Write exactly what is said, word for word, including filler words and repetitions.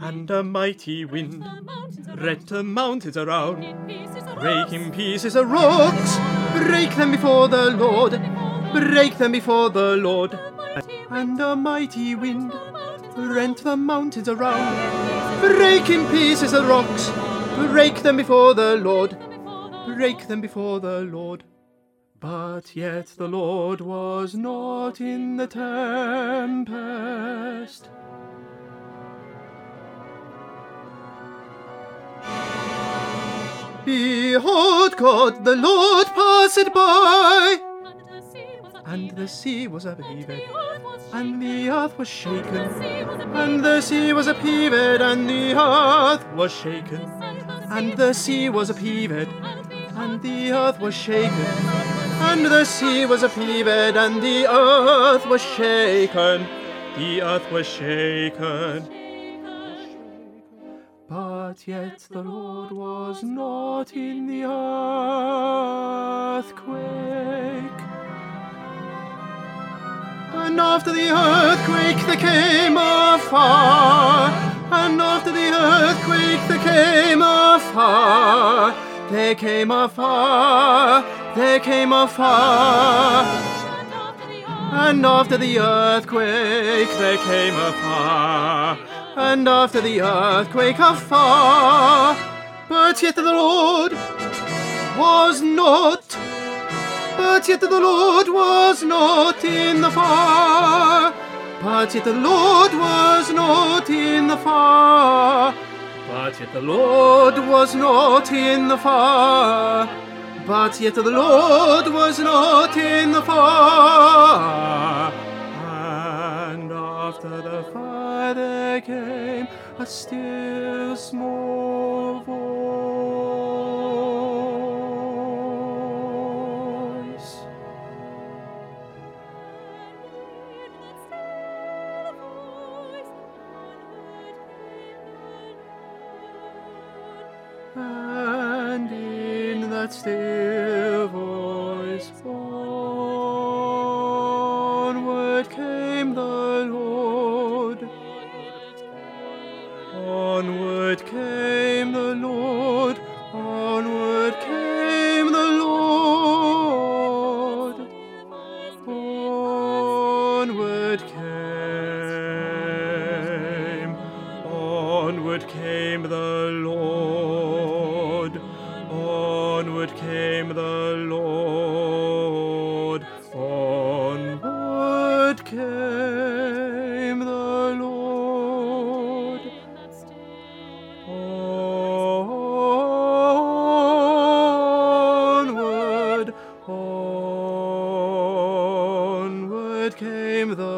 and a mighty wind rent the mountains around. Break in pieces the rocks, break them before the Lord, break them before the Lord. And a mighty wind rent the mountains around. Break in pieces the rocks, break them before the Lord, break them before the Lord. But yet the Lord was not in the tempest. Behold, God the Lord passed by, and the sea was upheaved, and the earth was shaken, and the sea was upheaved, and the earth was shaken, and the sea was upheaved, and the earth was shaken, and the sea was upheaved, and the earth was shaken, the earth was shaken. But yet the Lord was not in the earthquake. And after the earthquake there came a fire, and after the earthquake there came a fire, there came a fire, there came a fire. And after the earthquake there came a fire, and after the earthquake a fire. But yet the Lord was not, but yet the Lord was not in the fire, but yet the Lord was not in the fire, but yet the Lord was not in the fire, but yet the Lord was not in the fire. And after the fire there came a still small voice. And in that still voice onward came the Lord, onward came the Lord, onward came the Lord, onward came, onward came the Lord, onward came the Lord, onward came the Lord. Onward, onward came the